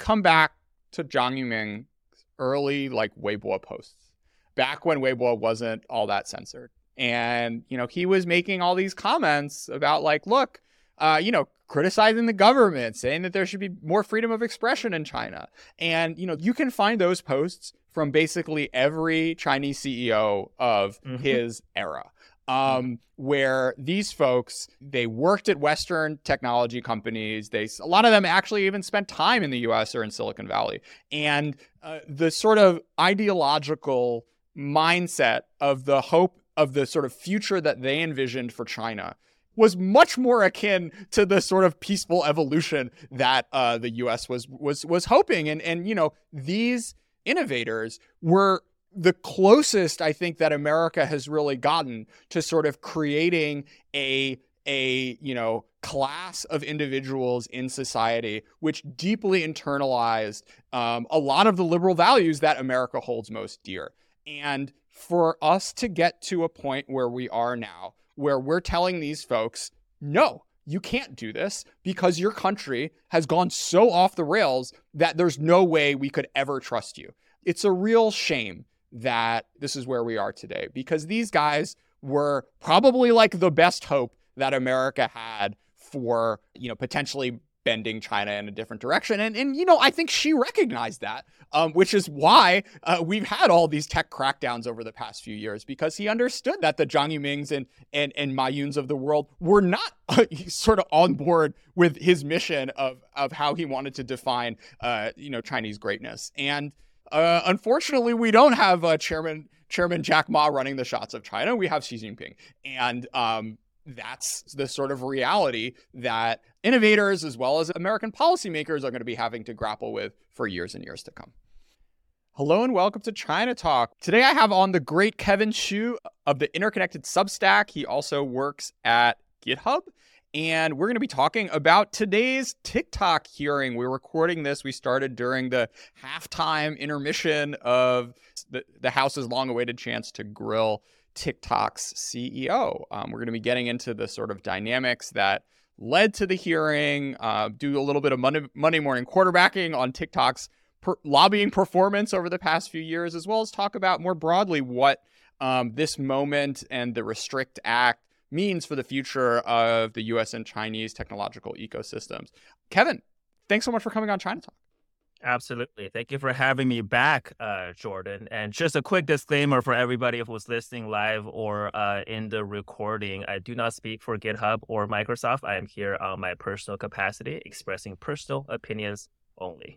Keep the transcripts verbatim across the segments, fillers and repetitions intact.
come back to Zhang Yiming's early like Weibo posts, back when Weibo wasn't all that censored. And, you know, he was making all these comments about like, look, uh, you know, criticizing the government, saying that there should be more freedom of expression in China. And, you know, you can find those posts from basically every Chinese C E O of mm-hmm. his era. Um, where these folks, they worked at Western technology companies. They, a lot of them actually even spent time in the U S or in Silicon Valley. And uh, the sort of ideological mindset of the hope of the sort of future that they envisioned for China was much more akin to the sort of peaceful evolution that uh, the U S was was was hoping. And, and, you know, these innovators were the closest I think that America has really gotten to sort of creating a, a, you know, class of individuals in society, which deeply internalized um, a lot of the liberal values that America holds most dear. And for us to get to a point where we are now, where we're telling these folks, no, you can't do this because your country has gone so off the rails that there's no way we could ever trust you. It's a real shame that this is where we are today, because these guys were probably like the best hope that America had for, you know, potentially bending China in a different direction. And, and you know, I think Xi recognized that, um, which is why uh, we've had all these tech crackdowns over the past few years, because he understood that the Zhang Yimings and, and, and Ma Yuns of the world were not uh, sort of on board with his mission of, of how he wanted to define, uh, you know, Chinese greatness. And Uh, unfortunately, we don't have uh, Chairman Chairman Jack Ma running the shots of China. We have Xi Jinping. And um, that's the sort of reality that innovators as well as American policymakers are going to be having to grapple with for years and years to come. Hello and welcome to China Talk. Today I have on the great Kevin Xu of the Interconnected Substack. He also works at GitHub. And we're going to be talking about today's TikTok hearing. We're recording this. We started during the halftime intermission of the, the House's long-awaited chance to grill TikTok's C E O. Um, we're going to be getting into the sort of dynamics that led to the hearing, uh, do a little bit of Monday, Monday morning quarterbacking on TikTok's per- lobbying performance over the past few years, as well as talk about more broadly what um, this moment and the Restrict Act means for the future of the U S and Chinese technological ecosystems. Kevin, thanks so much for coming on China Talk. Absolutely. Thank you for having me back, uh, Jordan. And just a quick disclaimer for everybody who's listening live or uh, in the recording. I do not speak for GitHub or Microsoft. I am here on my personal capacity, expressing personal opinions only.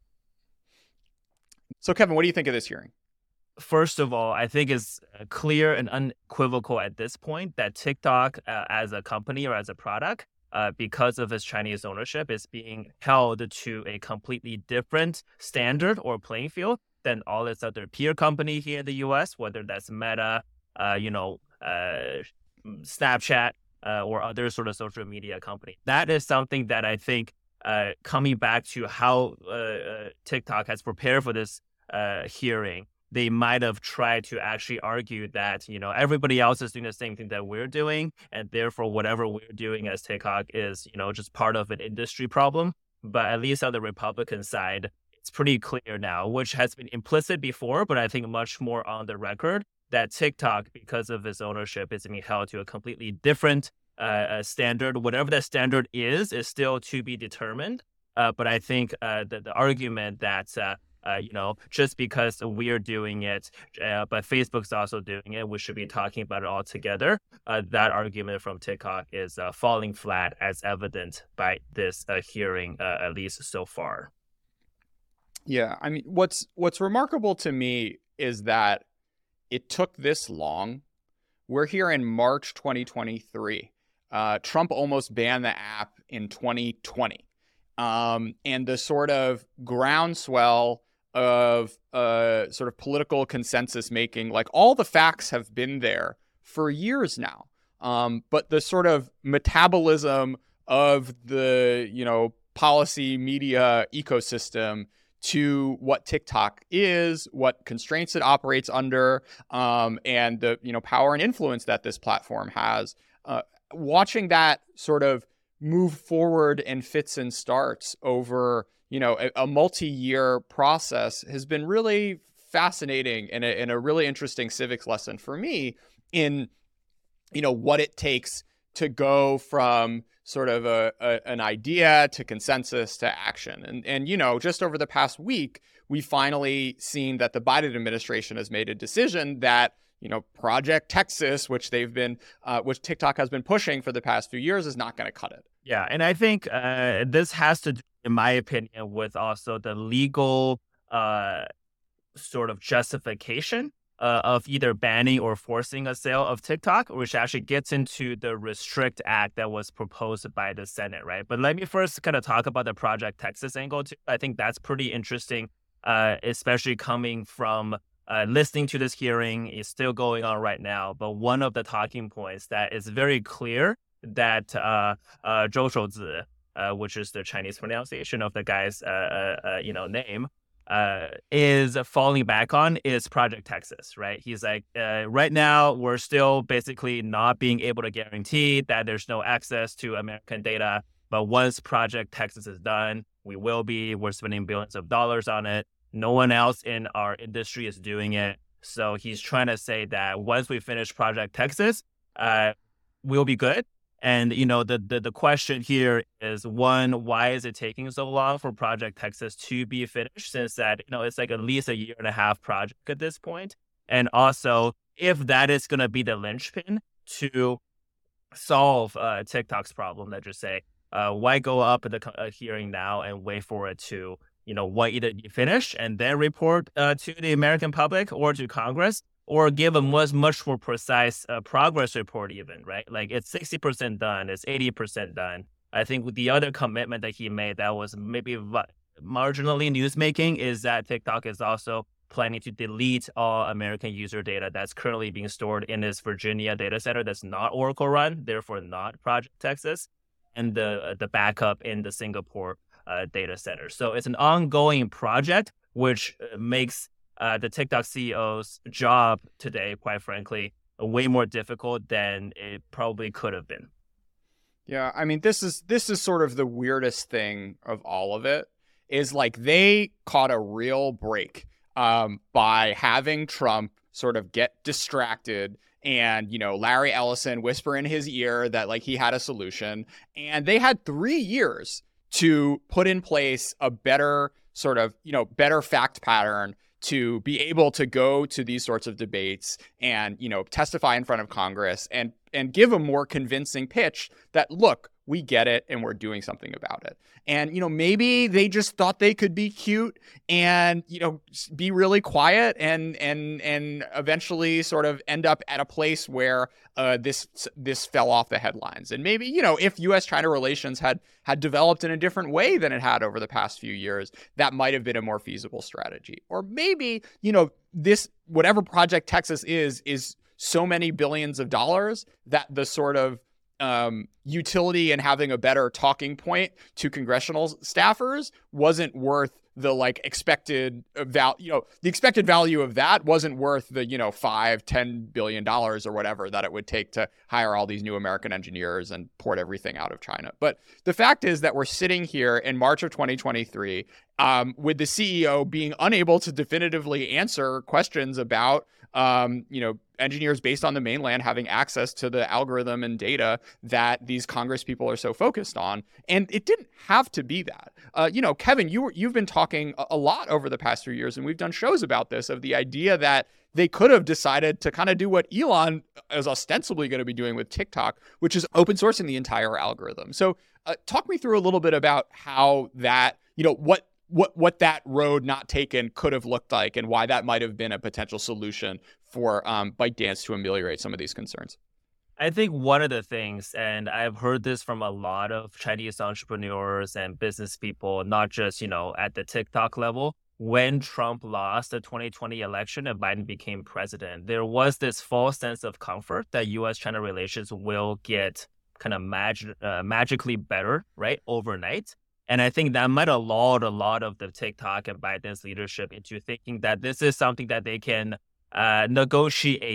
So, Kevin, what do you think of this hearing? First of all, I think it's clear and unequivocal at this point that TikTok uh, as a company or as a product, uh, because of its Chinese ownership, is being held to a completely different standard or playing field than all its other peer company here in the U S, whether that's Meta, uh, you know, uh, Snapchat, uh, or other sort of social media company. That is something that I think uh, coming back to how uh, uh, TikTok has prepared for this uh, hearing, they might have tried to actually argue that, you know, everybody else is doing the same thing that we're doing, and therefore whatever we're doing as TikTok is, you know, just part of an industry problem. But at least on the Republican side, it's pretty clear now, which has been implicit before, but I think much more on the record, that TikTok, because of its ownership, is being held to a completely different uh, standard. Whatever that standard is, is still to be determined. Uh, but I think uh, the, the argument that uh, Uh, you know, just because we're doing it, uh, but Facebook's also doing it, we should be talking about it all together. Uh, that argument from TikTok is uh, falling flat, as evident by this uh, hearing, uh, at least so far. Yeah, I mean, what's what's remarkable to me is that it took this long. We're here in March twenty twenty-three. Uh, Trump almost banned the app in twenty twenty. Um, and the sort of groundswell of uh, sort of political consensus making, like all the facts have been there for years now. Um, but the sort of metabolism of the, you know, policy media ecosystem to what TikTok is, what constraints it operates under, um, and the, you know, power and influence that this platform has. Uh, watching that sort of move forward in fits and starts over, you know, a, a multi-year process has been really fascinating and a, and a really interesting civics lesson for me in, you know, what it takes to go from sort of a, a an idea to consensus to action. And, and, you know, just over the past week, we finally seen that the Biden administration has made a decision that, you know, Project Texas, which they've been, uh, which TikTok has been pushing for the past few years, is not going to cut it. Yeah. And I think uh, this has to do, in my opinion, with also the legal uh, sort of justification uh, of either banning or forcing a sale of TikTok, which actually gets into the Restrict Act that was proposed by the Senate, right? But let me first kind of talk about the Project Texas angle too. I think that's pretty interesting, uh, especially coming from uh, listening to this hearing. Is still going on right now. But one of the talking points that is very clear that uh, uh, Zhou Shouzi, uh, which is the Chinese pronunciation of the guy's uh, uh, uh, you know name, uh, is falling back on is Project Texas, right? He's like, uh, right now, we're still basically not being able to guarantee that there's no access to American data. But once Project Texas is done, we will be. We're spending billions of dollars on it. No one else in our industry is doing it. So he's trying to say that once we finish Project Texas, uh, we'll be good. And, you know, the, the the question here is, one, why is it taking so long for Project Texas to be finished, since that, you know, it's like at least a year and a half project at this point? And also, if that is going to be the linchpin to solve uh, TikTok's problem, let's just say, uh, why go up at the uh, hearing now and wait for it to, you know, what either be finished and then report uh, to the American public or to Congress, or give a much, much more precise uh, progress report even, right? Like it's sixty percent done, it's eighty percent done. I think with the other commitment that he made that was maybe v- marginally newsmaking is that TikTok is also planning to delete all American user data that's currently being stored in this Virginia data center that's not Oracle run, therefore not Project Texas, and the the backup in the Singapore uh, data center. So it's an ongoing project, which makes Uh, the TikTok C E O's job today, quite frankly, way more difficult than it probably could have been. Yeah, I mean, this is this is sort of the weirdest thing of all of it, is like they caught a real break um, by having Trump sort of get distracted and, you know, Larry Ellison whisper in his ear that like he had a solution. And they had three years to put in place a better sort of, you know, better fact pattern to be able to go to these sorts of debates and, you know, testify in front of Congress and and give a more convincing pitch that, look, we get it and we're doing something about it. And, you know, maybe they just thought they could be cute and, you know, be really quiet and and and eventually sort of end up at a place where uh, this this fell off the headlines. And maybe, you know, if U S China relations had had developed in a different way than it had over the past few years, that might have been a more feasible strategy. Or maybe, you know, this whatever Project Texas is, is so many billions of dollars that the sort of um, utility and having a better talking point to congressional staffers wasn't worth the like expected value, you know, the expected value of that wasn't worth the, you know, five, ten billion dollars or whatever that it would take to hire all these new American engineers and port everything out of China. But the fact is that we're sitting here in March of twenty twenty-three um, with the C E O being unable to definitively answer questions about, um, you know, engineers based on the mainland having access to the algorithm and data that these Congress people are so focused on. And it didn't have to be that. Uh, you know, Kevin, you were, you've been talking a lot over the past few years, and we've done shows about this, of the idea that they could have decided to kind of do what Elon is ostensibly going to be doing with TikTok, which is open sourcing the entire algorithm. So uh, talk me through a little bit about how that, you know, what what what that road not taken could have looked like and why that might have been a potential solution for um, ByteDance to ameliorate some of these concerns. I think one of the things, and I've heard this from a lot of Chinese entrepreneurs and business people, not just, you know, at the TikTok level, when Trump lost the twenty twenty election and Biden became president, there was this false sense of comfort that U S China relations will get kind of mag- uh, magically better, right, overnight. And I think that might have lulled a lot of the TikTok and ByteDance leadership into thinking that this is something that they can uh, negotiate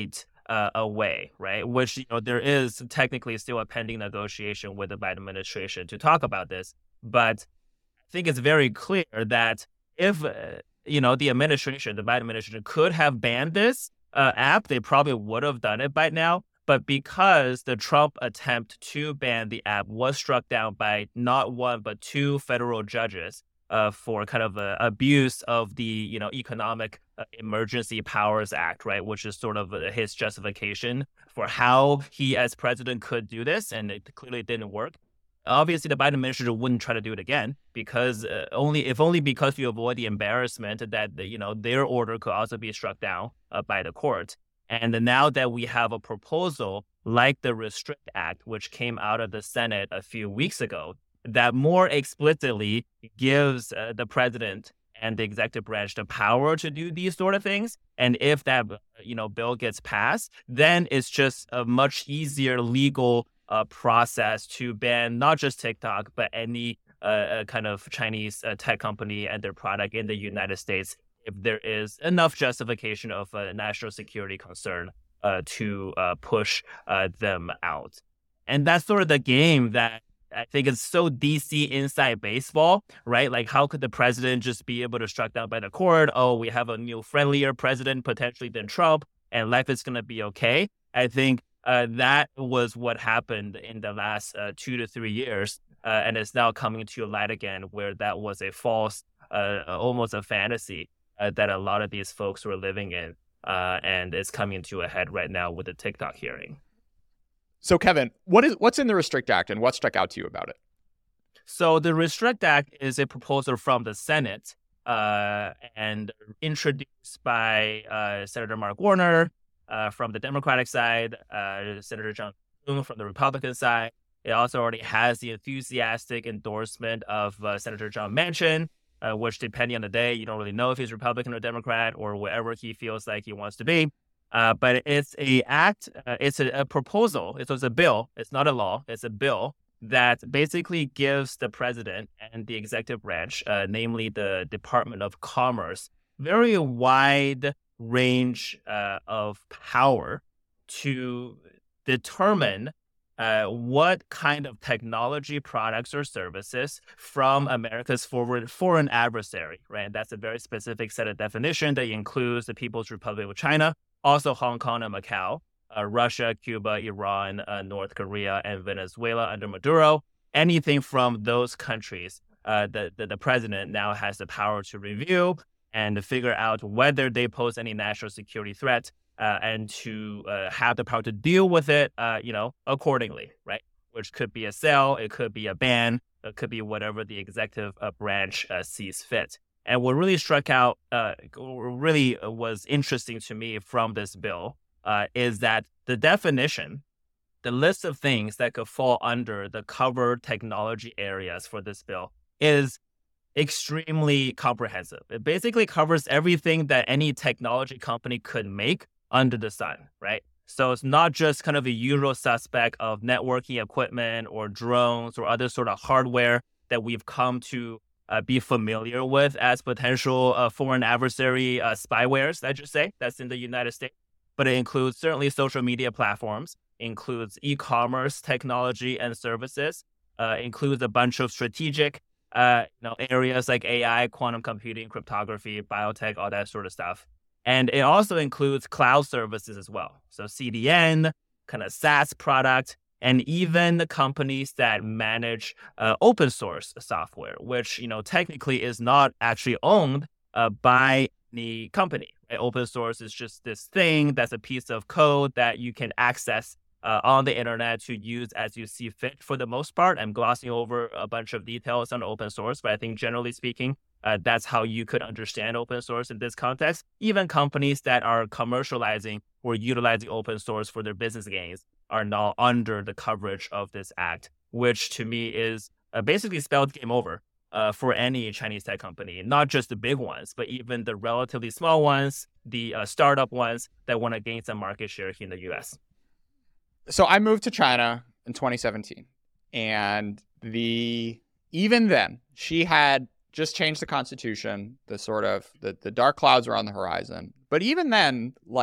uh, away, right? Which, you know, there is technically still a pending negotiation with the Biden administration to talk about this. But I think it's very clear that if, uh, you know, the administration, the Biden administration could have banned this uh, app, they probably would have done it by now. But because the Trump attempt to ban the app was struck down by not one, but two federal judges uh, for kind of a abuse of the, you know, Economic uh, Emergency Powers Act, right, which is sort of uh, his justification for how he as president could do this. And it clearly didn't work. Obviously, the Biden administration wouldn't try to do it again because uh, only if only because you avoid the embarrassment that, you know, their order could also be struck down uh, by the court. And now that we have a proposal like the Restrict Act, which came out of the Senate a few weeks ago, that more explicitly gives uh, the president and the executive branch the power to do these sort of things. And if that, you know, bill gets passed, then it's just a much easier legal uh, process to ban not just TikTok, but any uh, kind of Chinese uh, tech company and their product in the United States, if there is enough justification of a national security concern uh, to uh, push uh, them out. And that's sort of the game that I think is so D C inside baseball, right? Like, how could the president just be able to struck down by the court? Oh, we have a new friendlier president potentially than Trump, and life is going to be okay. I think uh, that was what happened in the last uh, two to three years. Uh, and it's now coming to light again, where that was a false, uh, almost a fantasy Uh, that a lot of these folks were living in, uh, and it's coming to a head right now with the TikTok hearing. So, Kevin, what is what's in the Restrict Act, and what stuck out to you about it? So, the Restrict Act is a proposal from the Senate uh, and introduced by uh, Senator Mark Warner uh, from the Democratic side, uh, Senator John Thune from the Republican side. It also already has the enthusiastic endorsement of uh, Senator John Manchin, Uh, which, depending on the day, you don't really know if he's Republican or Democrat or wherever he feels like he wants to be. Uh, but it's a act, uh, it's a, a proposal, it's, it's a bill, it's not a law, it's a bill that basically gives the president and the executive branch, uh, namely the Department of Commerce, very wide range uh, of power to determine Uh, what kind of technology products or services from America's forward foreign adversary, right? That's a very specific set of definition that includes the People's Republic of China, also Hong Kong and Macau, uh, Russia, Cuba, Iran, uh, North Korea, and Venezuela under Maduro. Anything from those countries, uh, the, the, the president now has the power to review and to figure out whether they pose any national security threat. Uh, and to uh, have the power to deal with it, uh, you know, accordingly, right? Which could be a sale, it could be a ban, it could be whatever the executive uh, branch uh, sees fit. And what really struck out, uh, really was interesting to me from this bill uh, is that the definition, the list of things that could fall under the covered technology areas for this bill is extremely comprehensive. It basically covers everything that any technology company could make under the sun, right? So it's not just kind of a usual suspect of networking equipment or drones or other sort of hardware that we've come to uh, be familiar with as potential uh, foreign adversary uh, spywares, let's just say, that's in the United States. But it includes certainly social media platforms, includes e-commerce technology and services, uh, includes a bunch of strategic uh, you know, areas like A I, quantum computing, cryptography, biotech, all that sort of stuff. And it also includes cloud services as well. So C D N, kind of SaaS product, and even the companies that manage uh, open source software, which, you know, technically is not actually owned uh, by the company. Right? Open source is just this thing that's a piece of code that you can access uh, on the internet to use as you see fit for the most part. I'm glossing over a bunch of details on open source, but I think generally speaking, Uh, that's how you could understand open source in this context. Even companies that are commercializing or utilizing open source for their business gains are now under the coverage of this act, which to me is uh, basically spelled game over uh, for any Chinese tech company, not just the big ones, but even the relatively small ones, the uh, startup ones that want to gain some market share here in the U S. So I moved to China in twenty seventeen, and the even then she had just changed the constitution. The sort of the, the dark clouds were on the horizon. But even then, like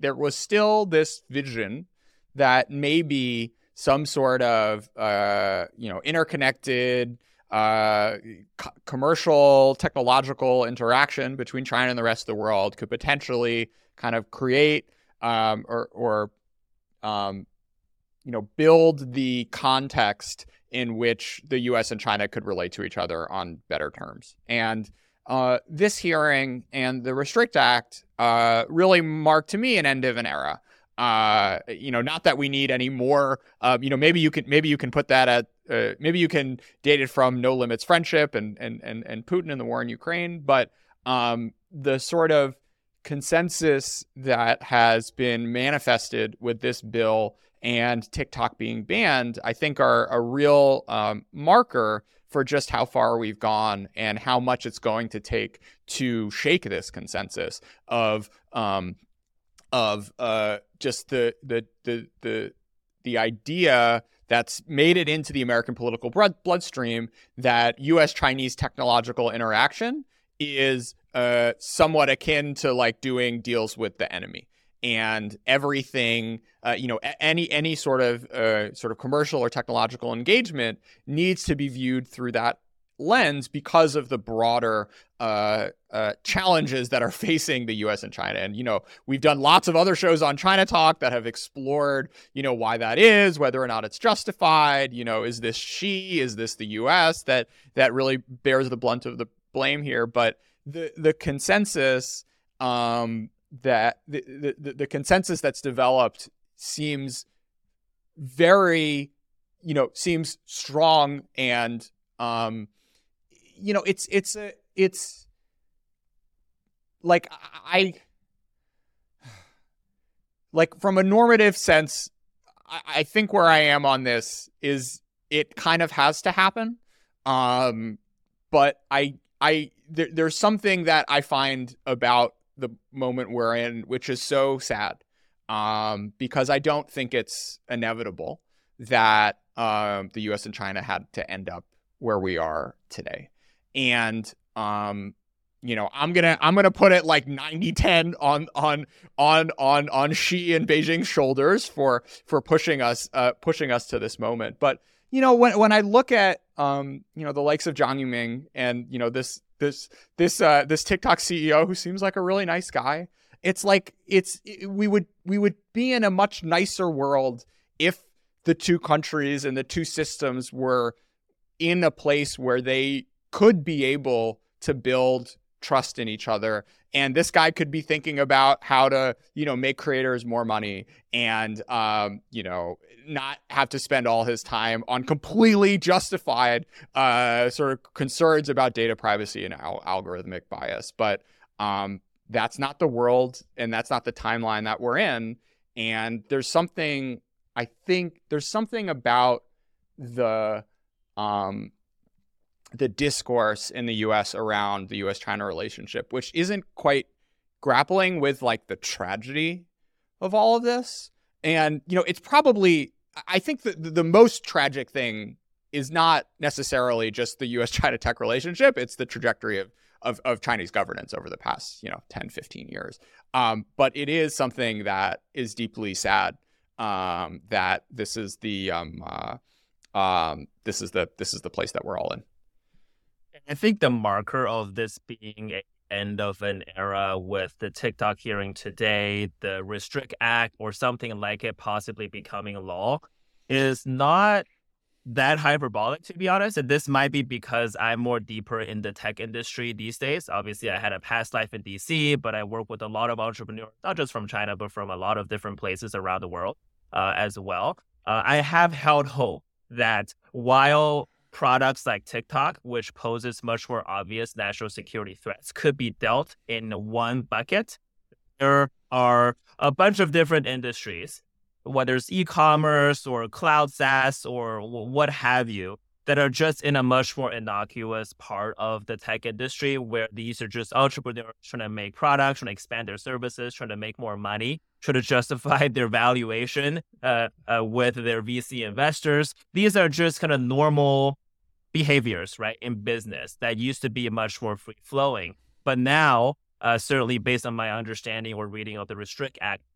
there was still this vision that maybe some sort of, uh, you know, interconnected uh, co- commercial, technological interaction between China and the rest of the world could potentially kind of create um, or, or um, you know, build the context in which the U S and China could relate to each other on better terms. And uh, this hearing and the Restrict Act uh, really marked, to me, an end of an era. Uh, you know, not that we need any more. Uh, you know, maybe you can maybe you can put that at uh, maybe you can date it from No Limits Friendship and and and and Putin and the war in Ukraine. But um, the sort of consensus that has been manifested with this bill and TikTok being banned, I think, are a real um, marker for just how far we've gone and how much it's going to take to shake this consensus of um, of uh, just the the the the the idea that's made it into the American political blood, bloodstream that U S Chinese technological interaction is uh, somewhat akin to like doing deals with the enemy. And everything, uh, you know, any any sort of uh, sort of commercial or technological engagement needs to be viewed through that lens because of the broader uh, uh, challenges that are facing the U S and China. And, you know, we've done lots of other shows on China Talk that have explored, you know, why that is, whether or not it's justified. You know, is this Xi? Is this the U S that that really bears the blunt of the blame here? But the the consensus um, that the, the the consensus that's developed seems very, you know, seems strong and um, you know, it's it's a it's like I like from a normative sense, I, I think where I am on this is it kind of has to happen, um, but I I there, there's something that I find about the moment we're in which is so sad, um, because I don't think it's inevitable that um, the U S and China had to end up where we are today. And, um, you know, I'm going to, I'm going to put it like ninety ten on, on, on, on, on Xi and Beijing's shoulders for, for pushing us, uh, pushing us to this moment. But, you know, when, when I look at, um, you know, the likes of Zhang Yuming and, you know, this, this, this, uh, this TikTok C E O who seems like a really nice guy, it's like, it's, we would, we would be in a much nicer world if the two countries and the two systems were in a place where they could be able to build trust in each other. And this guy could be thinking about how to, you know, make creators more money and, um, you know, not have to spend all his time on completely justified uh, sort of concerns about data privacy and al- algorithmic bias. But um, that's not the world and that's not the timeline that we're in. And there's something, I think there's something about the, um, the discourse in the U S around the U S China relationship, which isn't quite grappling with like the tragedy of all of this. And, you know, it's probably, I think that the most tragic thing is not necessarily just the U S China tech relationship. It's the trajectory of, of, of Chinese governance over the past, you know, ten, fifteen years. Um, but it is something that is deeply sad, um, that this is the, um, uh, um, this is the, this is the place that we're all in. I think the marker of this being an end of an era with the TikTok hearing today, the Restrict Act or something like it possibly becoming law is not that hyperbolic, to be honest. And this might be because I'm more deeper in the tech industry these days. Obviously, I had a past life in D C, but I work with a lot of entrepreneurs, not just from China, but from a lot of different places around the world uh, as well. Uh, I have held hope that while products like TikTok, which poses much more obvious national security threats, could be dealt in one bucket, there are a bunch of different industries, whether it's e-commerce or cloud SaaS or what have you, that are just in a much more innocuous part of the tech industry where these are just entrepreneurs trying to make products, trying to expand their services, trying to make more money, trying to justify their valuation uh, uh, with their V C investors. These are just kind of normal behaviors, right, in business that used to be much more free-flowing. But now, uh, certainly based on my understanding or reading of the Restrict Act,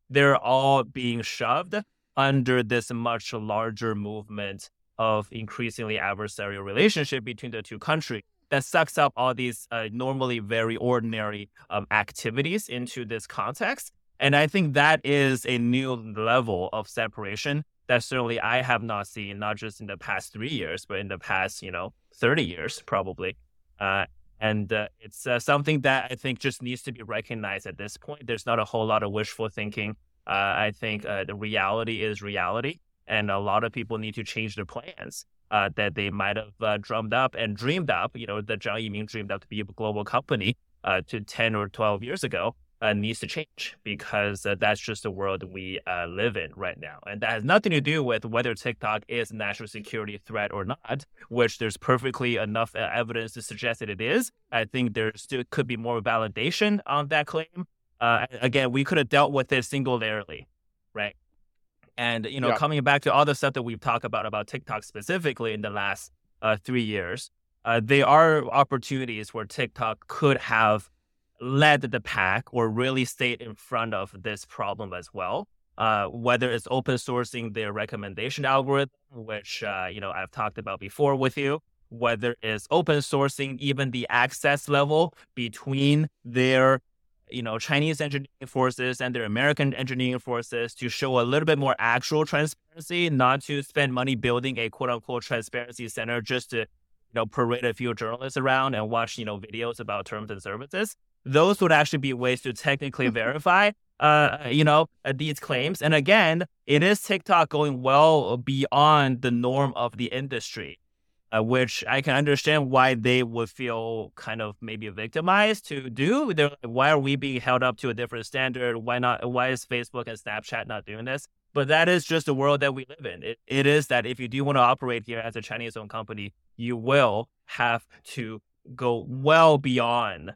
they're all being shoved under this much larger movement of increasingly adversarial relationship between the two countries that sucks up all these uh, normally very ordinary um, activities into this context. And I think that is a new level of separation that certainly I have not seen, not just in the past three years, but in the past, you know, thirty years probably. Uh, and uh, it's uh, something that I think just needs to be recognized at this point. There's not a whole lot of wishful thinking. Uh, I think uh, the reality is reality, and a lot of people need to change their plans uh, that they might have uh, drummed up and dreamed up. You know, that Jiang Yiming dreamed up to be a global company uh, to ten or twelve years ago. Uh, needs to change because uh, that's just the world we uh, live in right now. And that has nothing to do with whether TikTok is a national security threat or not, which there's perfectly enough uh, evidence to suggest that it is. I think there still could be more validation on that claim. Uh, again, we could have dealt with it singularly, right? And, you know, Yeah. coming back to all the stuff that we've talked about, about TikTok specifically in the last uh, three years, uh, there are opportunities where TikTok could have led the pack or really stayed in front of this problem as well. Uh, whether it's open sourcing their recommendation algorithm, which, uh, you know, I've talked about before with you, whether it's open sourcing even the access level between their, you know, Chinese engineering forces and their American engineering forces to show a little bit more actual transparency, not to spend money building a quote unquote transparency center just to, you know, parade a few journalists around and watch, you know, videos about terms and services. Those would actually be ways to technically verify, uh, you know, uh, these claims. And again, it is TikTok going well beyond the norm of the industry, uh, which I can understand why they would feel kind of maybe victimized to do. They're like, why are we being held up to a different standard? Why not? Why is Facebook and Snapchat not doing this? But that is just the world that we live in. It, it is that if you do want to operate here as a Chinese-owned company, you will have to go well beyond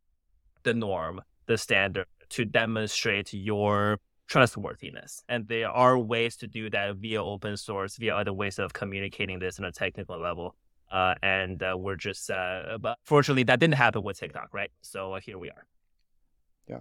the norm, the standard, to demonstrate your trustworthiness. And there are ways to do that via open source, via other ways of communicating this on a technical level. Uh, and uh, we're just, uh, but fortunately, that didn't happen with TikTok, right? So uh, here we are. Yeah.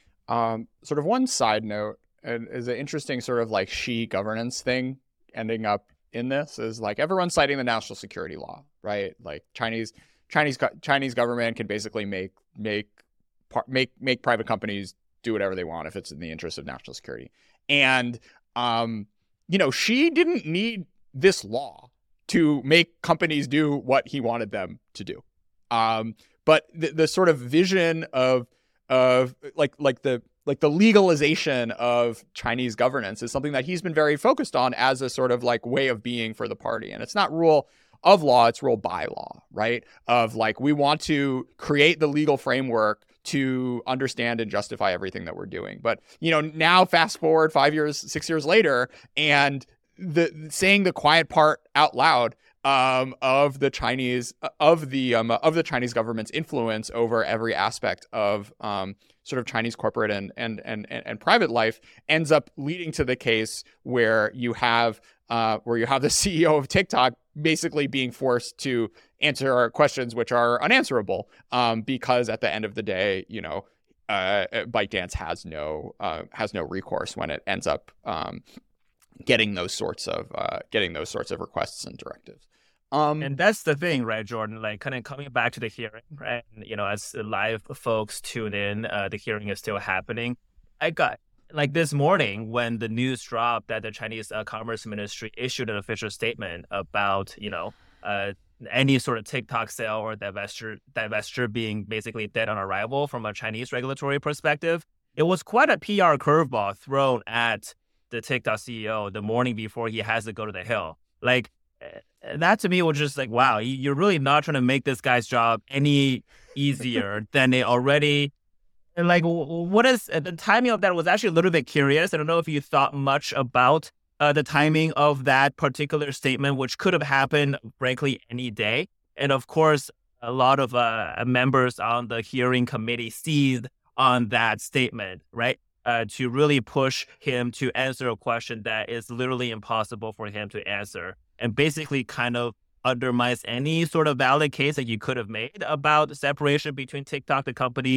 Um, sort of one side note, and is an interesting sort of like Xi governance thing ending up in this is like everyone's citing the national security law, right? Like Chinese Chinese Chinese government can basically make make make make private companies do whatever they want if it's in the interest of national security. And um, you know, Xi didn't need this law to make companies do what he wanted them to do. Um, but the, the sort of vision of of like like the like the legalization of Chinese governance is something that he's been very focused on as a sort of like way of being for the party. And it's not rule of law, it's rule by law, right? Of like, we want to create the legal framework to understand and justify everything that we're doing. But, you know, now fast forward five years, six years later, and the saying the quiet part out loud um, of the Chinese of the um, of the Chinese government's influence over every aspect of um, sort of Chinese corporate and, and and and private life ends up leading to the case where you have uh, where you have the C E O of TikTok basically being forced to answer questions which are unanswerable um, because at the end of the day, you know, uh, ByteDance has no uh, has no recourse when it ends up um, getting those sorts of uh, getting those sorts of requests and directives. Um, and that's the thing, right, Jordan? Like, kind of coming back to the hearing, right? You know, as live folks tune in, uh, the hearing is still happening. I got like this morning when the news dropped that the Chinese uh, Commerce Ministry issued an official statement about, you know, uh, any sort of TikTok sale or divestiture, divestiture being basically dead on arrival from a Chinese regulatory perspective. It was quite a P R curveball thrown at the TikTok C E O the morning before he has to go to the Hill. Like, that to me was just like, wow, you're really not trying to make this guy's job any easier than it already. And like, what is the timing of that was actually a little bit curious. I don't know if you thought much about uh, the timing of that particular statement, which could have happened, frankly, any day. And of course, a lot of uh, members on the hearing committee seized on that statement, right? Uh, to really push him to answer a question that is literally impossible for him to answer, and basically kind of undermines any sort of valid case that you could have made about the separation between TikTok, the company,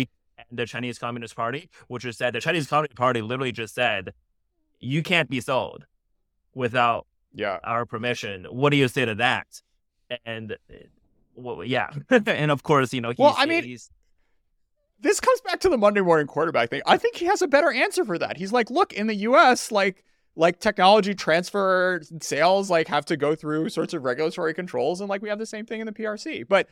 the Chinese Communist Party, which is that the Chinese Communist Party literally just said, you can't be sold without yeah. our permission. What do you say to that? And well, yeah. And of course, you know, he's, well, I mean, he's, this comes back to the Monday morning quarterback thing. I think he has a better answer for that. He's like, look, in the U S, like, like technology transfer sales, like have to go through sorts of regulatory controls. And like, we have the same thing in the P R C, but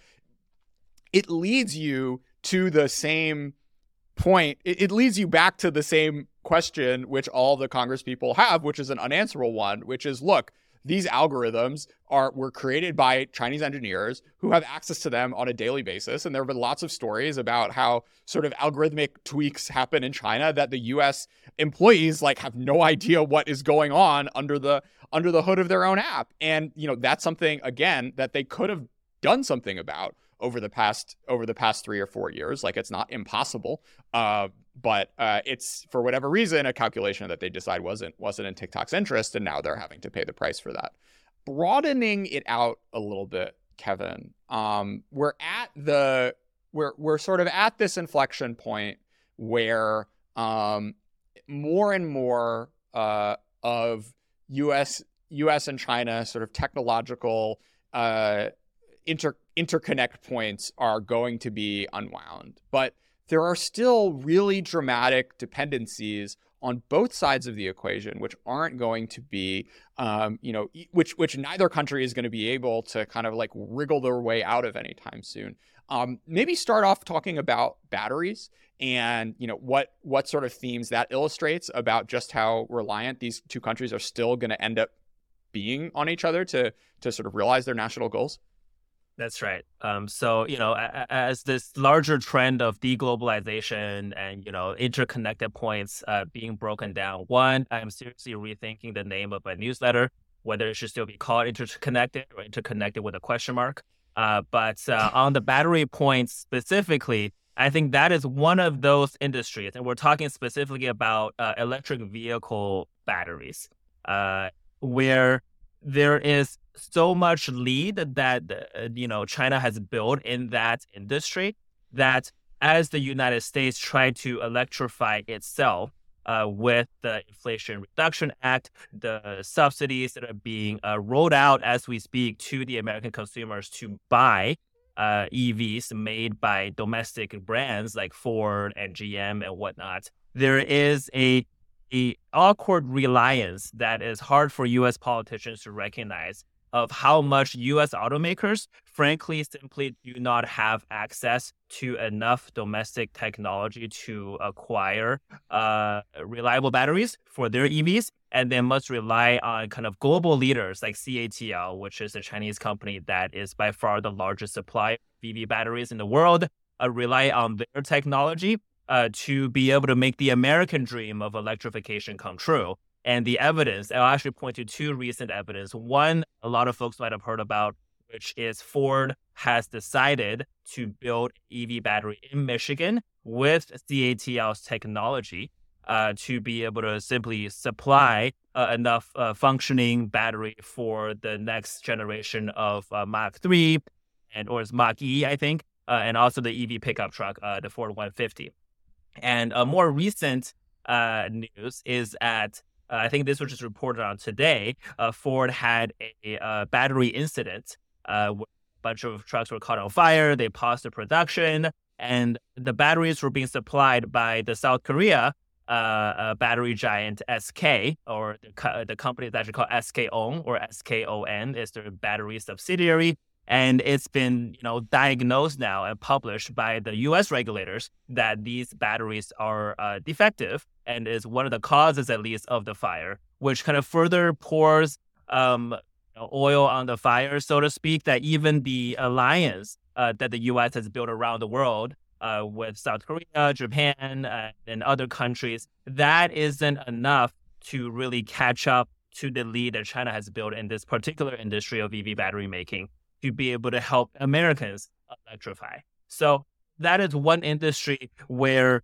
it leads you to the same point. It, it leads you back to the same question, which all the Congress people have, which is an unanswerable one, which is, look, these algorithms are were created by Chinese engineers who have access to them on a daily basis. And there have been lots of stories about how sort of algorithmic tweaks happen in China that the U S employees like have no idea what is going on under the under the hood of their own app. And, you know, that's something, again, that they could have done something about over the past over the past three or four years. Like, it's not impossible. Uh, but uh, it's, for whatever reason, a calculation that they decide wasn't wasn't in TikTok's interest, and now they're having to pay the price for that. Broadening it out a little bit, Kevin, um, we're at the we're we're sort of at this inflection point where um, more and more uh, of U S U S and China sort of technological uh, inter interconnect points are going to be unwound, but there are still really dramatic dependencies on both sides of the equation, which aren't going to be, um, you know, which which neither country is going to be able to kind of like wriggle their way out of anytime soon. Um, maybe start off talking about batteries and, you know, what what sort of themes that illustrates about just how reliant these two countries are still going to end up being on each other to to sort of realize their national goals. That's right. Um, so, you know, as this larger trend of deglobalization and, you know, interconnected points uh, being broken down, one, I'm seriously rethinking the name of my newsletter, whether it should still be called Interconnected or Interconnected with a question mark. Uh, but uh, on the battery points specifically, I think that is one of those industries, and we're talking specifically about uh, electric vehicle batteries, uh, where there is so much lead that, uh, you know, China has built in that industry that as the United States try to electrify itself uh, with the Inflation Reduction Act, the subsidies that are being uh, rolled out as we speak to the American consumers to buy uh, E Vs made by domestic brands like Ford and G M and whatnot, there is a a awkward reliance that is hard for U S politicians to recognize of how much U S automakers, frankly, simply do not have access to enough domestic technology to acquire uh, reliable batteries for their E Vs, and they must rely on kind of global leaders like C A T L, which is a Chinese company that is by far the largest supplier of E V batteries in the world, uh, rely on their technology Uh, to be able to make the American dream of electrification come true. And the evidence, I'll actually point to two recent evidence. One, a lot of folks might have heard about, which is Ford has decided to build E V battery in Michigan with C A T L's technology uh, to be able to simply supply uh, enough uh, functioning battery for the next generation of uh, Mach three, and or is Mach E, I think, uh, and also the E V pickup truck, uh, the Ford one fifty. And a more recent uh, news is at, uh, I think this was just reported on today, uh, Ford had a, a battery incident uh, where a bunch of trucks were caught on fire. They paused the production, and the batteries were being supplied by the South Korea uh, uh, battery giant S K, or the, co- the company is actually called S K O N, or S K O N is their battery subsidiary. And it's been, you know, diagnosed now and published by the U S regulators that these batteries are uh, defective and is one of the causes, at least, of the fire, which kind of further pours um, oil on the fire, so to speak, that even the alliance uh, that the U S has built around the world uh, with South Korea, Japan, uh, and other countries, that isn't enough to really catch up to the lead that China has built in this particular industry of E V battery making, to be able to help Americans electrify. So that is one industry where,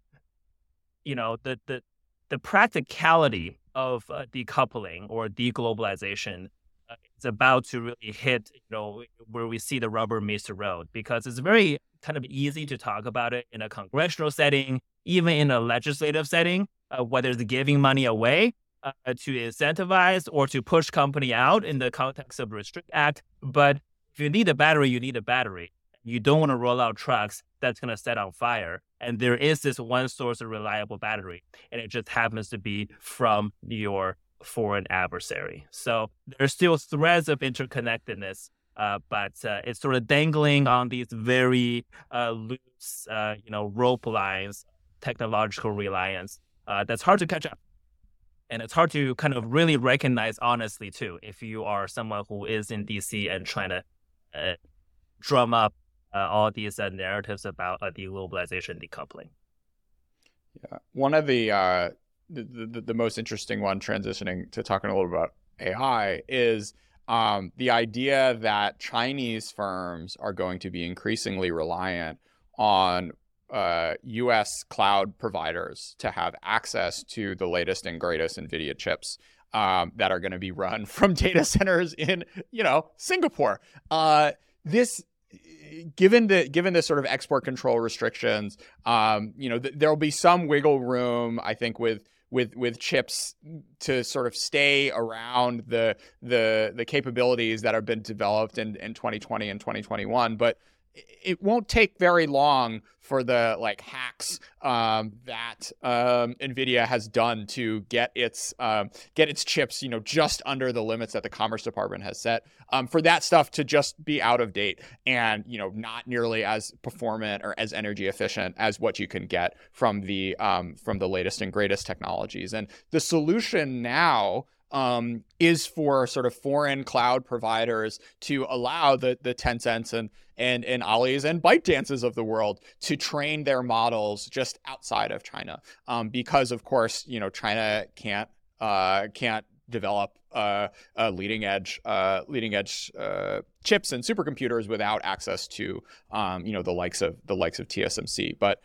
you know, the the, the practicality of uh, decoupling or deglobalization uh, it's about to really hit, you know, where we see the rubber meets the road, because it's very kind of easy to talk about it in a congressional setting, even in a legislative setting, uh, whether it's giving money away uh, to incentivize or to push company out in the context of Restrict Act. But if you need a battery, you need a battery. You don't want to roll out trucks that's going to set on fire. And there is this one source of reliable battery, and it just happens to be from your foreign adversary. So there's still threads of interconnectedness, uh, but uh, it's sort of dangling on these very uh, loose, uh, you know, rope lines, technological reliance uh, that's hard to catch up. And it's hard to kind of really recognize honestly, too, if you are someone who is in D C and trying to uh, drum up uh, all these uh, narratives about uh, deglobalization, decoupling. Yeah. One of the, uh, the, the the most interesting one, transitioning to talking a little about A I, is um, the idea that Chinese firms are going to be increasingly reliant on uh, U S cloud providers to have access to the latest and greatest NVIDIA chips um, that are going to be run from data centers in, you know, Singapore. Uh, this, given the given the sort of export control restrictions, um, you know, th- there'll be some wiggle room, I think, with with with chips to sort of stay around the the the capabilities that have been developed in, in twenty twenty and twenty twenty-one, but it won't take very long for the like hacks um, that um, NVIDIA has done to get its um, get its chips, you know, just under the limits that the Commerce Department has set, um, for that stuff to just be out of date and, you know, not nearly as performant or as energy efficient as what you can get from the um, from the latest and greatest technologies. And the solution now Um, is for sort of foreign cloud providers to allow the the Tencents and and and Ollie's and ByteDances of the world to train their models just outside of China, um, because of course, you know, China can't uh, can't develop uh, uh, leading edge uh, leading edge uh, chips and supercomputers without access to um, you know, the likes of the likes of T S M C. But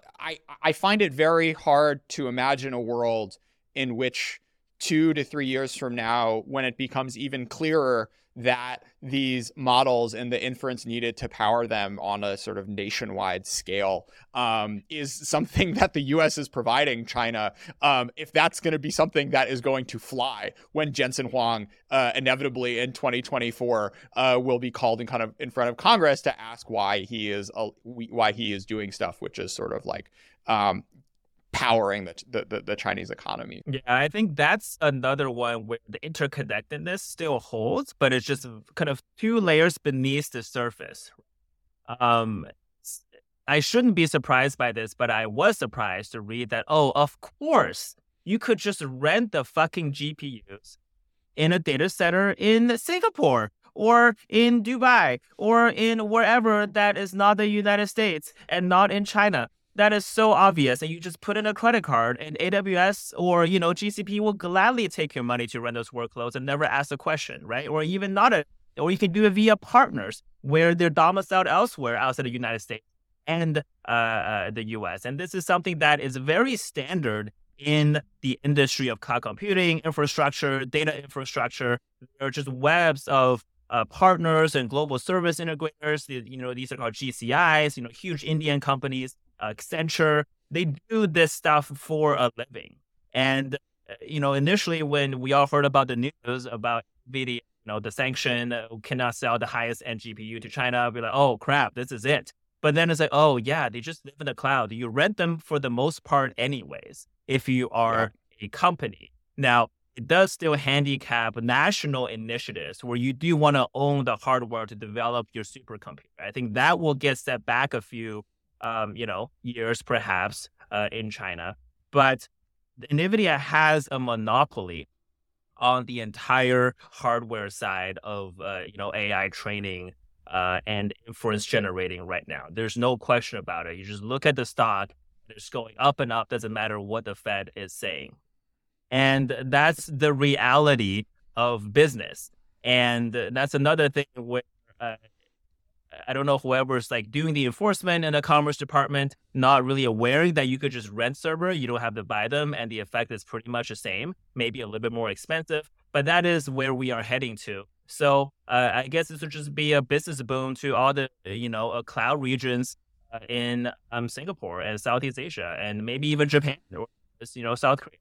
I I find it very hard to imagine a world in which two to three years from now, when it becomes even clearer that these models and the inference needed to power them on a sort of nationwide scale um, is something that the U S is providing China, um, if that's going to be something that is going to fly when Jensen Huang uh, inevitably in twenty twenty-four uh, will be called in kind of in front of Congress to ask why he is uh, why he is doing stuff, which is sort of like um, powering the, the the Chinese economy. Yeah, I think that's another one where the interconnectedness still holds, but it's just kind of two layers beneath the surface. Um, I shouldn't be surprised by this, but I was surprised to read that, oh, of course, you could just rent the fucking G P Us in a data center in Singapore or in Dubai or in wherever that is not the United States and not in China. That is so obvious, and you just put in a credit card, and A W S or, you know, G C P will gladly take your money to run those workloads and never ask a question, right? Or even not a, or you can do it via partners where they're domiciled elsewhere outside the United States and uh, uh, the U S. And this is something that is very standard in the industry of cloud computing, infrastructure, data infrastructure. There are just webs of Uh, partners and global service integrators. You know, these are called G C Is, you know, huge Indian companies, uh, Accenture. They do this stuff for a living. And, uh, you know, initially when we all heard about the news about NVIDIA, you know, the sanction uh, cannot sell the highest end G P U to China, we're like, oh, crap, this is it. But then it's like, oh, yeah, they just live in the cloud. You rent them for the most part anyways, if you are yeah. a company. Now, it does still handicap national initiatives where you do want to own the hardware to develop your supercomputer. I think that will get set back a few, um, you know, years perhaps uh, in China. But NVIDIA has a monopoly on the entire hardware side of, uh, you know, A I training uh, and inference generating right now. There's no question about it. You just look at the stock, it's going up and up. Doesn't matter what the Fed is saying. And that's the reality of business. And that's another thing where uh, I don't know if whoever's like doing the enforcement in the Commerce Department, not really aware that you could just rent server. You don't have to buy them. And the effect is pretty much the same, maybe a little bit more expensive. But that is where we are heading to. So uh, I guess this would just be a business boom to all the, you know, uh, cloud regions uh, in um, Singapore and Southeast Asia and maybe even Japan or, you know, South Korea.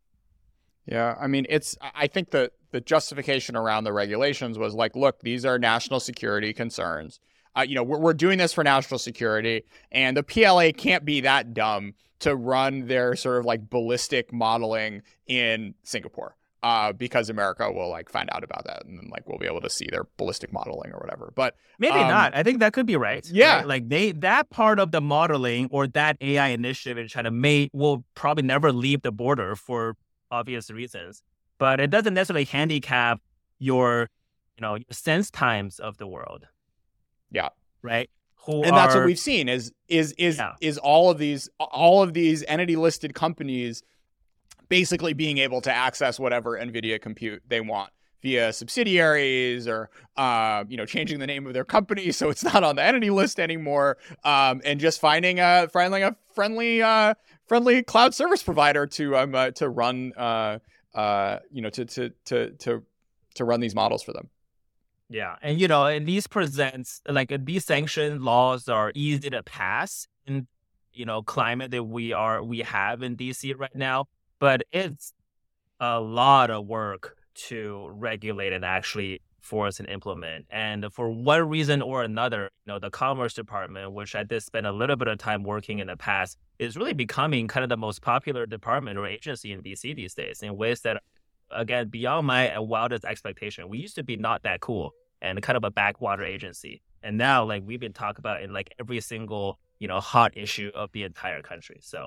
Yeah, I mean, it's, I think the, the justification around the regulations was like, look, these are national security concerns. Uh, you know, we're, we're doing this for national security, and the P L A can't be that dumb to run their sort of like ballistic modeling in Singapore uh, because America will like find out about that, and then like we'll be able to see their ballistic modeling or whatever. But maybe um, not. I think that could be right. Yeah, right? Like they that part of the modeling or that A I initiative in China may will probably never leave the border for obvious reasons, but it doesn't necessarily handicap your, you know, your sense times of the world. Yeah. Right. Who and are, that's what we've seen is is is yeah. is all of these all of these entity listed companies basically being able to access whatever NVIDIA compute they want via subsidiaries or uh, you know, changing the name of their company so it's not on the entity list anymore, um, and just finding a finding a friendly uh, friendly cloud service provider to um uh, to run uh uh you know to to to to to run these models for them. Yeah, and you know, and these presents like these sanction laws are easy to pass in, you know, climate that we are we have in D C right now, but it's a lot of work to regulate and actually force and implement. And for one reason or another, you know, the Commerce Department, which I did spend a little bit of time working in the past, is really becoming kind of the most popular department or agency in D C these days in ways that, again, beyond my wildest expectation. We used to be not that cool and kind of a backwater agency. And now, like, we've been talked about in like every single, you know, hot issue of the entire country. So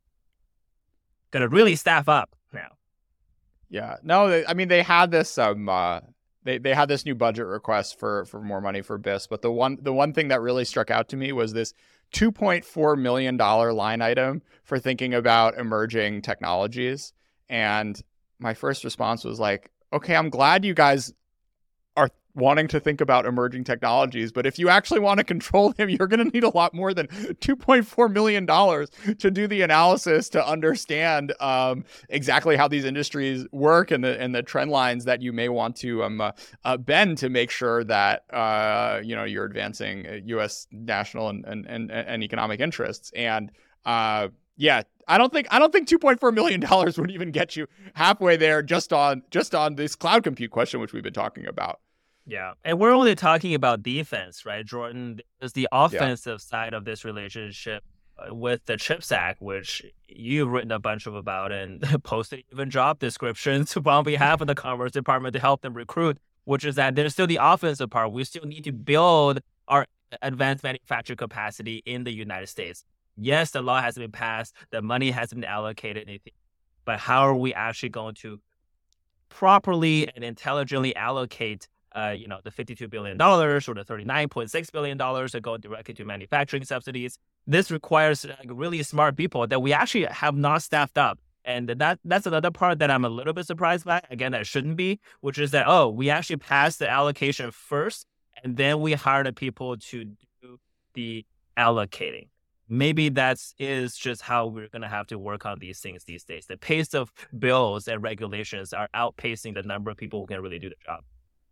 gonna really staff up now. Yeah, no, they, I mean, they had this, um, uh, they, they had this new budget request for, for more money for B I S, but the one, the one thing that really struck out to me was this two point four million dollars line item for thinking about emerging technologies. And my first response was like, okay, I'm glad you guys are wanting to think about emerging technologies, but if you actually want to control them, you're going to need a lot more than two point four million dollars to do the analysis to understand um, exactly how these industries work and the and the trend lines that you may want to um, uh, uh, bend to make sure that uh, you know, you're advancing U S national and and, and, and economic interests. And uh, yeah, I don't think I don't think two point four million dollars would even get you halfway there just on just on this cloud compute question, which we've been talking about. Yeah. And we're only talking about defense, right, Jordan? There's the offensive yeah. side of this relationship with the CHIPS Act, which you've written a bunch of about and posted even job descriptions on behalf of the Commerce Department to help them recruit, which is that there's still the offensive part. We still need to build our advanced manufacturing capacity in the United States. Yes, the law has been passed, the money has been allocated, but how are we actually going to properly and intelligently allocate Uh, you know, the fifty-two billion dollars or the thirty-nine point six billion dollars that go directly to manufacturing subsidies? This requires like, really smart people that we actually have not staffed up. And that that's another part that I'm a little bit surprised by. Again, that shouldn't be, which is that, oh, we actually passed the allocation first, and then we hire the people to do the allocating. Maybe that is just how we're going to have to work on these things these days. The pace of bills and regulations are outpacing the number of people who can really do the job.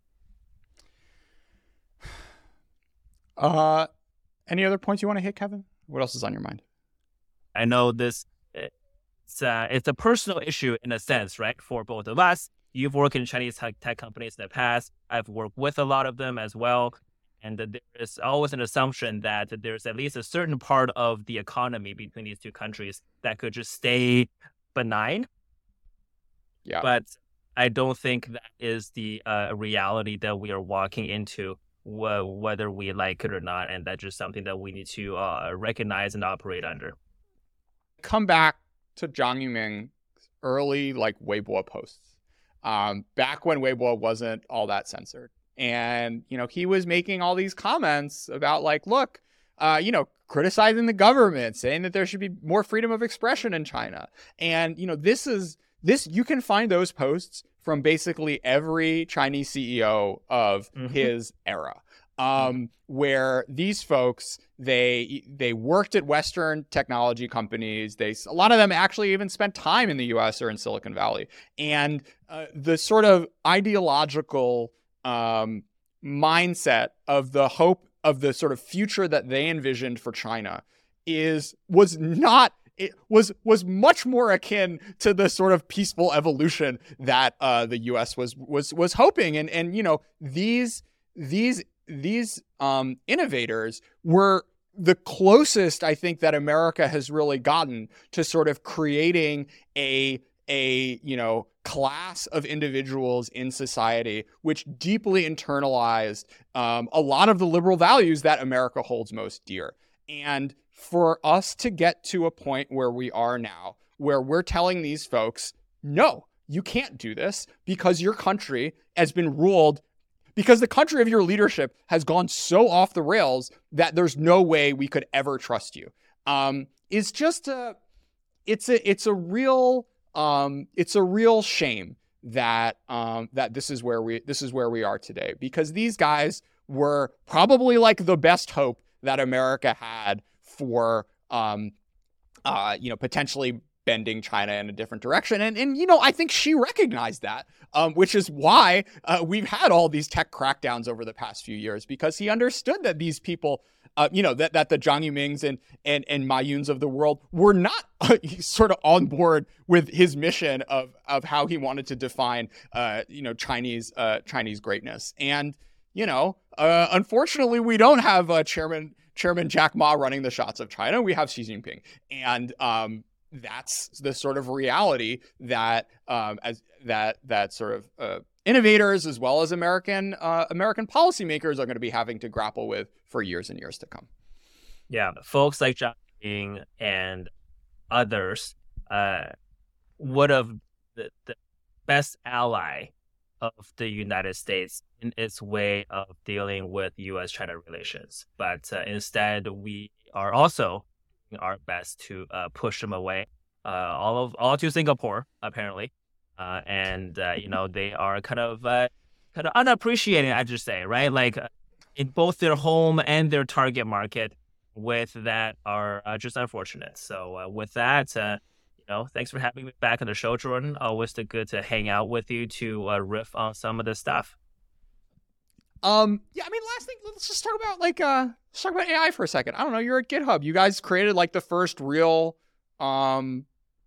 Uh, any other points you want to hit, Kevin? What else is on your mind? I know this, it's, uh, it's a personal issue in a sense, right? For both of us. You've worked in Chinese tech, tech companies in the past. I've worked with a lot of them as well. And there is always an assumption that there's at least a certain part of the economy between these two countries that could just stay benign. Yeah. But I don't think that is the uh, reality that we are walking into, whether we like it or not, and that's just something that we need to uh, recognize and operate under. Come back to Zhang Yuming's early like Weibo posts, um, back when Weibo wasn't all that censored, and you know, he was making all these comments about like, look, uh, you know, criticizing the government, saying that there should be more freedom of expression in China, and you know, this is this you can find those posts from basically every Chinese C E O of mm-hmm. his era. um, where these folks, they they worked at Western technology companies. They a lot of them actually even spent time in the U S or in Silicon Valley. And uh, the sort of ideological um, mindset of the hope of the sort of future that they envisioned for China is was not it was was much more akin to the sort of peaceful evolution that uh, the U S was was was hoping. And and you know these these these um, innovators were the closest I think that America has really gotten to sort of creating a a you know class of individuals in society which deeply internalized um, a lot of the liberal values that America holds most dear. And for us to get to a point where we are now, where we're telling these folks, no, you can't do this because your country has been ruled, because the country of your leadership has gone so off the rails that there's no way we could ever trust you, um, is just a, it's a, it's a real, um, it's a real shame that um, that this is where we, this is where we are today, because these guys were probably like the best hope that America had for, um, uh, you know, potentially bending China in a different direction. And, and you know, I think Xi recognized that, um, which is why uh, we've had all these tech crackdowns over the past few years, because he understood that these people, uh, you know, that, that the Zhang Yumings and, and, and Ma Yuns of the world were not uh, sort of on board with his mission of, of how he wanted to define, uh, you know, Chinese, uh, Chinese greatness. And, you know, uh, unfortunately, we don't have uh, Chairman Chairman Jack Ma running the shots of China. We have Xi Jinping, and um, that's the sort of reality that um, as that that sort of uh, innovators as well as American uh, American policymakers are going to be having to grapple with for years and years to come. Yeah, folks like Zhang Yiming and others uh, would have the, the best ally of the United States in its way of dealing with U S China relations. But uh, instead, we are also doing our best to uh, push them away, uh, all of all to Singapore, apparently. Uh, and, uh, you know, they are kind of uh, kind of unappreciating, I just say, right? Like uh, in both their home and their target market with that are uh, just unfortunate. So uh, with that, uh, No, thanks for having me back on the show, Jordan. Always good to hang out with you to uh, riff on some of this stuff. Um, yeah, I mean, last thing, let's just talk about like, uh, let's talk about A I for a second. I don't know. You're at GitHub. You guys created like the first real, um,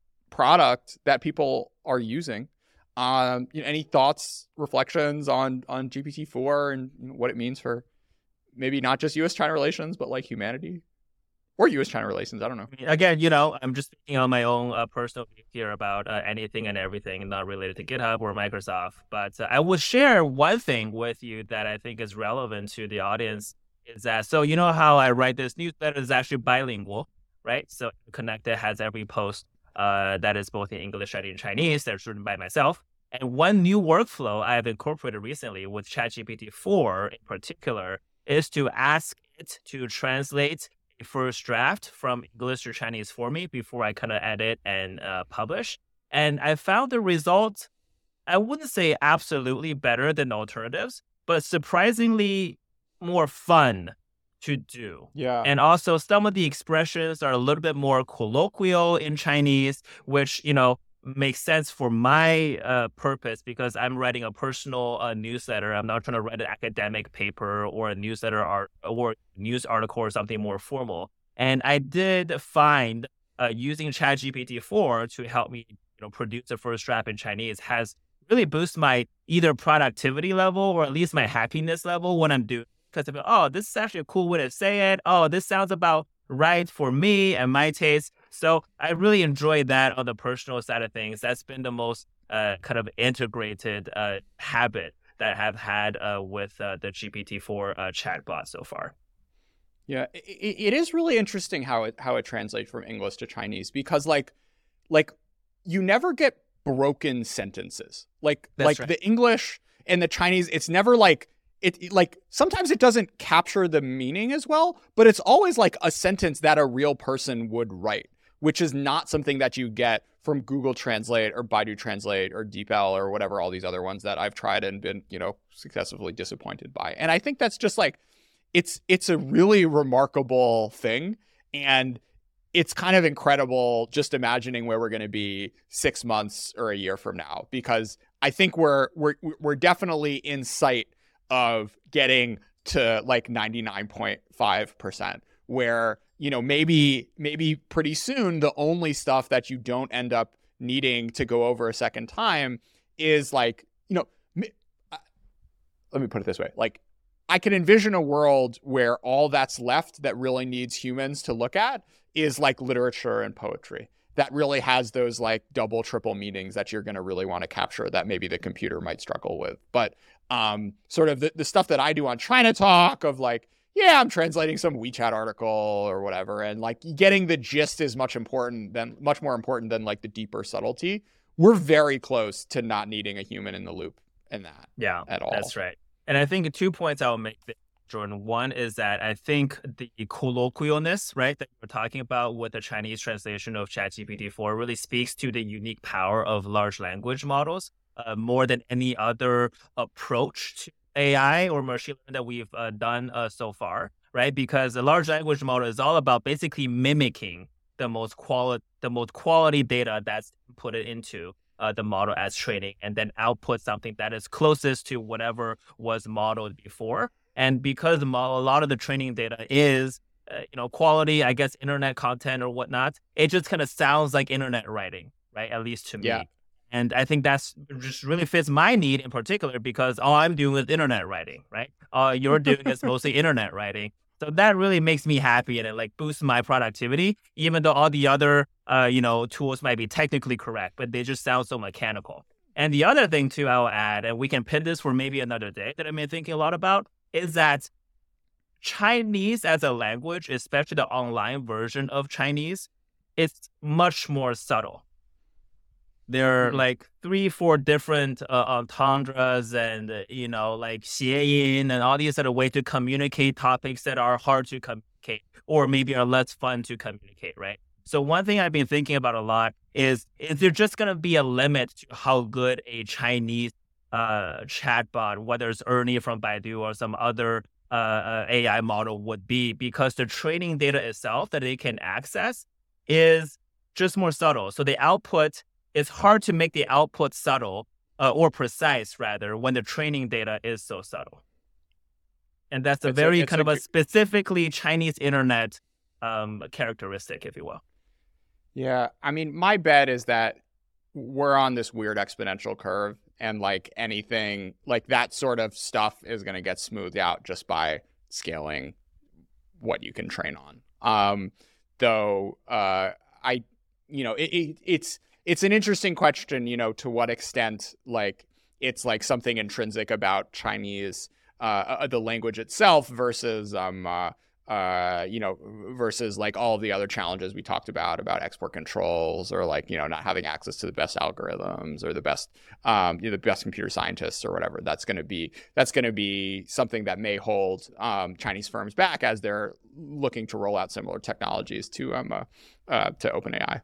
product that people are using. Um, you know, any thoughts, reflections on on G P T four and you know, what it means for maybe not just U S China relations, but like humanity? Or U S China relations, I don't know. Again, you know, I'm just speaking on my own uh, personal view here about uh, anything and everything not related to GitHub or Microsoft. But uh, I will share one thing with you that I think is relevant to the audience is that, so you know how I write this newsletter is actually bilingual, right? So Connected has every post uh, that is both in English and in Chinese that's written by myself. And one new workflow I have incorporated recently with ChatGPT four in particular is to ask it to translate first draft from English to Chinese for me before I kind of edit and uh, publish. And I found the result, I wouldn't say absolutely better than alternatives, but surprisingly more fun to do. Yeah. And also some of the expressions are a little bit more colloquial in Chinese, which, you know, makes sense for my uh, purpose because I'm writing a personal uh, newsletter. I'm not trying to write an academic paper or a newsletter art or news article or something more formal. And I did find uh, using ChatGPT four to help me, you know, produce the first draft in Chinese has really boosted my either productivity level or at least my happiness level when I'm doing. Because I feel, oh, this is actually a cool way to say it. Oh, this sounds about right for me and my taste. So I really enjoyed that on the personal side of things. That's been the most uh, kind of integrated uh, habit that I've had uh, with uh, the G P T four uh, chatbot so far. Yeah, it, it is really interesting how it how it translates from English to Chinese because like like you never get broken sentences. Like That's like right. The English and the Chinese, it's never like It, it like sometimes it doesn't capture the meaning as well, but it's always like a sentence that a real person would write, which is not something that you get from Google Translate or Baidu Translate or DeepL or whatever all these other ones that I've tried and been, you know, successfully disappointed by. And I think that's just like it's it's a really remarkable thing, and it's kind of incredible just imagining where we're going to be six months or a year from now, because I think we're we're we're definitely in sight of getting to like ninety-nine point five percent, where, you know, maybe maybe pretty soon the only stuff that you don't end up needing to go over a second time is like, you know, let me put it this way, like, I can envision a world where all that's left that really needs humans to look at is like literature and poetry that really has those like double, triple meanings that you're going to really want to capture that maybe the computer might struggle with. But um, sort of the, the stuff that I do on China Talk of like, yeah, I'm translating some WeChat article or whatever, and like getting the gist is much important than much more important than like the deeper subtlety. We're very close to not needing a human in the loop in that. Yeah, at all. That's right. And I think two points I'll make, Jordan. One is that I think the colloquialness, right, that we're talking about with the Chinese translation of ChatGPT four really speaks to the unique power of large language models uh, more than any other approach to A I or machine learning that we've uh, done uh, so far, right? Because the large language model is all about basically mimicking the most quality, the most quality data that's put it into Uh, the model as training, and then output something that is closest to whatever was modeled before. And because the model, a lot of the training data is, uh, you know, quality, I guess, internet content or whatnot, it just kind of sounds like internet writing, right? At least to me. Yeah. And I think that's just really fits my need in particular, because all I'm doing is internet writing, right? All you're doing is mostly internet writing. So that really makes me happy, and it like boosts my productivity, even though all the other, uh, you know, tools might be technically correct, but they just sound so mechanical. And the other thing too, I'll add, and we can pin this for maybe another day, that I've been thinking a lot about, is that Chinese as a language, especially the online version of Chinese, it's much more subtle. There are mm-hmm. like three, four different uh, entendres and, uh, you know, like xieyin and all these other ways to communicate topics that are hard to communicate or maybe are less fun to communicate, right? So one thing I've been thinking about a lot is, is there just going to be a limit to how good a Chinese uh, chatbot, whether it's Ernie from Baidu or some other uh, uh, A I model would be, because the training data itself that they can access is just more subtle. So the output, it's hard to make the output subtle uh, or precise rather when the training data is so subtle. And that's a it's very a, kind a, of a specifically Chinese internet um, characteristic, if you will. Yeah. I mean, my bet is that we're on this weird exponential curve, and like anything like that sort of stuff is going to get smoothed out just by scaling what you can train on. Um, though uh, I, you know, it, it, it's, It's an interesting question, you know, to what extent like it's like something intrinsic about Chinese, uh, the language itself versus, um, uh, uh, you know, versus like all of the other challenges we talked about, about export controls or like, you know, not having access to the best algorithms or the best, um, you know, the best computer scientists or whatever. That's going to be, that's going to be something that may hold um, Chinese firms back as they're looking to roll out similar technologies to, um, uh, uh, to OpenAI.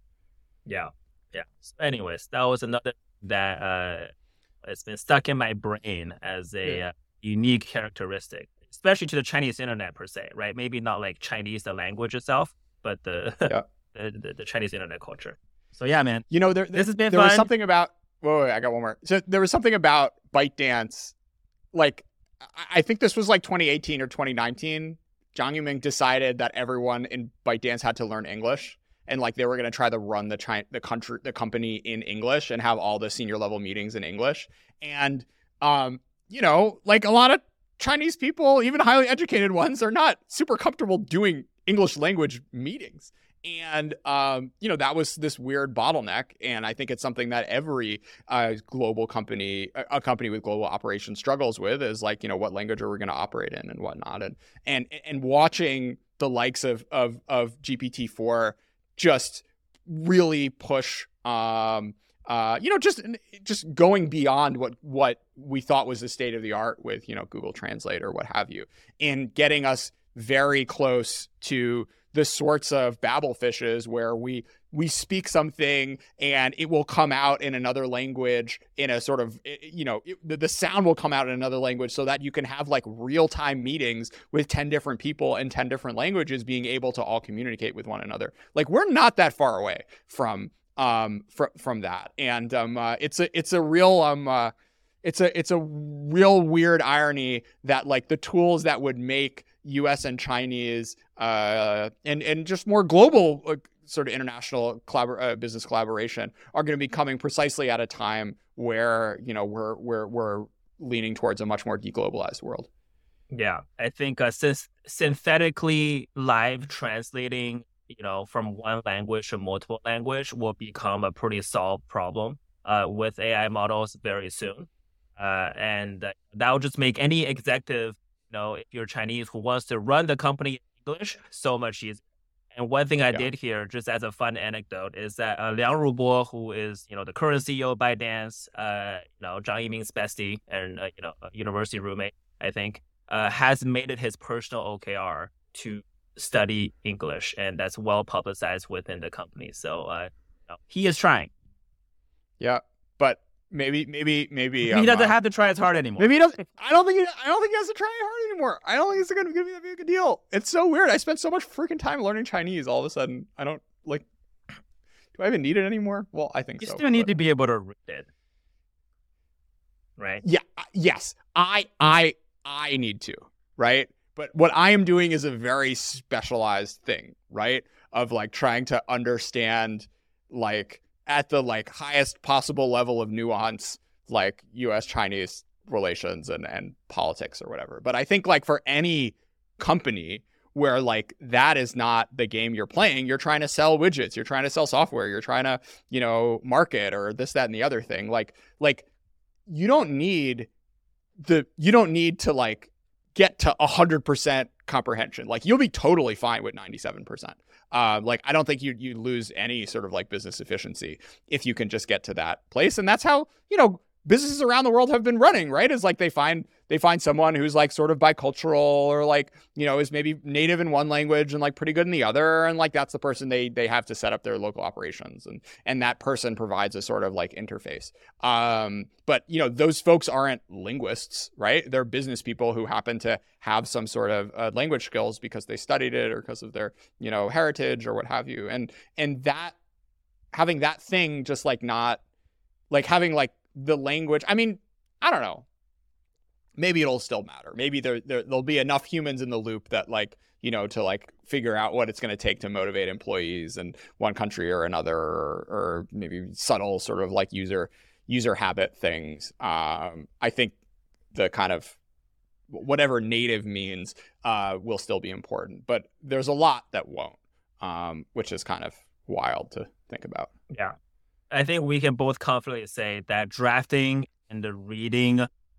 Yeah. Yeah. So anyways, that was another that uh, it's been stuck in my brain as a yeah. uh, unique characteristic, especially to the Chinese internet per se, right? Maybe not like Chinese, the language itself, but the yeah. the, the, the Chinese internet culture. So yeah, man. You know, there, this has been there fun. was something about. Whoa, wait, I got one more. So there was something about ByteDance, like I think this was like twenty eighteen or twenty nineteen. Zhang Yuming decided that everyone in ByteDance had to learn English. And like they were going to try to run the China, the country, the company in English and have all the senior level meetings in English. And, um, you know, like a lot of Chinese people, even highly educated ones, are not super comfortable doing English language meetings. And, um, you know, that was this weird bottleneck. And I think it's something that every uh, global company, a company with global operations struggles with is like, you know, what language are we going to operate in and whatnot. And, and, and watching the likes of, of, of G P T four just really push, um, uh, you know, just just going beyond what what we thought was the state of the art with, you know, Google Translate or what have you, and getting us very close to the sorts of Babel fishes where we we speak something and it will come out in another language in a sort of, you know, it, the, the sound will come out in another language so that you can have like real-time meetings with ten different people in ten different languages being able to all communicate with one another. Like, we're not that far away from um from from that. And um uh, it's a it's a real um uh, it's a it's a real weird irony that like the tools that would make U S and Chinese uh and and just more global uh, sort of international collabor- uh, business collaboration are going to be coming precisely at a time where, you know, we're we're we're leaning towards a much more deglobalized world. Yeah, I think uh, since synthetically live translating, you know, from one language to multiple language will become a pretty solved problem uh, with A I models very soon. Uh, and uh, that will just make any executive, you know, if you're Chinese who wants to run the company in English, so much easier. And one thing I yeah. did here, just as a fun anecdote, is that uh, Liang Rubo, who is, you know, the current C E O of ByteDance, uh, you know, Zhang Yiming's bestie and, uh, you know, a university roommate, I think, uh, has made it his personal O K R to study English, and that's well publicized within the company. So uh, you know, he is trying. Yeah, but maybe, maybe, maybe he doesn't uh, have to try as hard anymore. Maybe he doesn't. I don't think. He, I don't think he has to try hard anymore. I don't think it's going to be that big a deal. It's so weird. I spent so much freaking time learning Chinese. All of a sudden, I don't like. Do I even need it anymore? Well, I think you so. You still need but... to be able to read it, right? Yeah. Yes. I. I. I need to. Right. But what I am doing is a very specialized thing, right? Of like trying to understand, like at the like highest possible level of nuance, like U S Chinese relations and, and politics or whatever. But I think like for any company where like that is not the game you're playing, you're trying to sell widgets, you're trying to sell software, you're trying to, you know, market or this, that, and the other thing. Like, like you don't need the, you don't need to like, get to one hundred percent comprehension. Like you'll be totally fine with ninety-seven percent. Uh, like I don't think you you lose any sort of like business efficiency if you can just get to that place. And that's how, you know, businesses around the world have been running, right? Is like they find they find someone who's like sort of bicultural or like, you know, is maybe native in one language and like pretty good in the other. And like that's the person they they have to set up their local operations. And and that person provides a sort of like interface. Um, but, you know, those folks aren't linguists, right? They're business people who happen to have some sort of uh, language skills because they studied it or because of their, you know, heritage or what have you. And and that having that thing just like not like having like the language. I mean, I don't know. Maybe it'll still matter. Maybe there, there there'll be enough humans in the loop that like, you know, to like figure out what it's going to take to motivate employees in one country or another, or, or maybe subtle sort of like user user habit things. Um, I think the kind of whatever native means uh, will still be important, but there's a lot that won't, um, which is kind of wild to think about. Yeah. I think we can both confidently say that drafting and the reading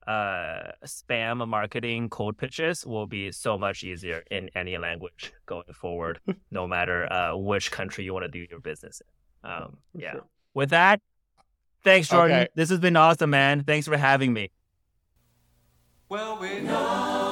uh, spam marketing code pitches will be so much easier in any language going forward, no matter uh, which country you want to do your business in. Um, yeah. Sure. With that, thanks, Jordan. Okay. This has been awesome, man. Thanks for having me. Well, we know.